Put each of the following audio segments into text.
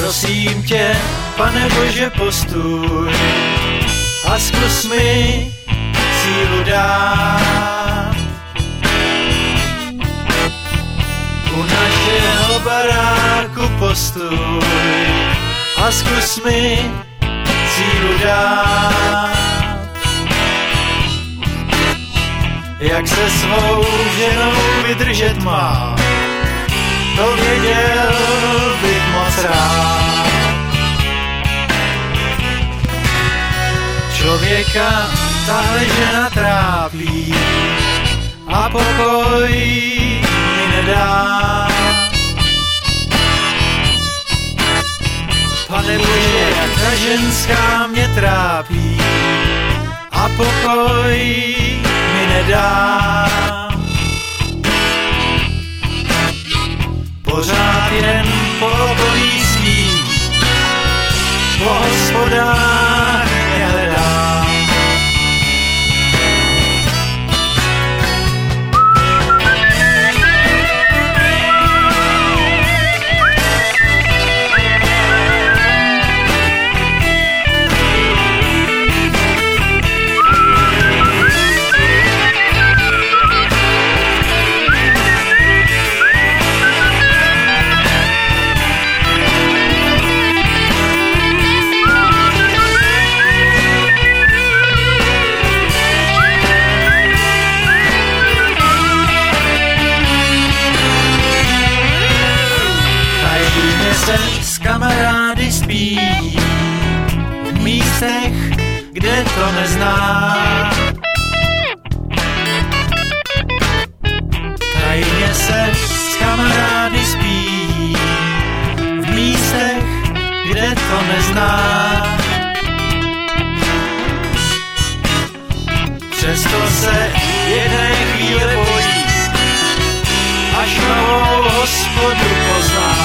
Prosím tě, Pane Bože, postuj a zkus mi sílu dát. U našeho baráku postuj a zkus mi sílu dát. Jak se svou ženou vydržet má, to věděl bych moc rád. Člověka tahle žena trápí a pokoj mi nedá. Pane Bože, jak ta ženská mě trápí a pokoj mi nedá. Pořád jen po okolí svý, po hospodách mě hledá. S kamarády spí v místech, kde to nezná. Tajně se s kamarády spí v místech, kde to nezná. Přesto se jedné chvíle bojí, až novou hospodu pozná.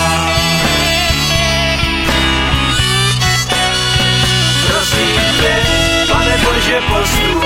Prosím tě, Pane Bože, postuj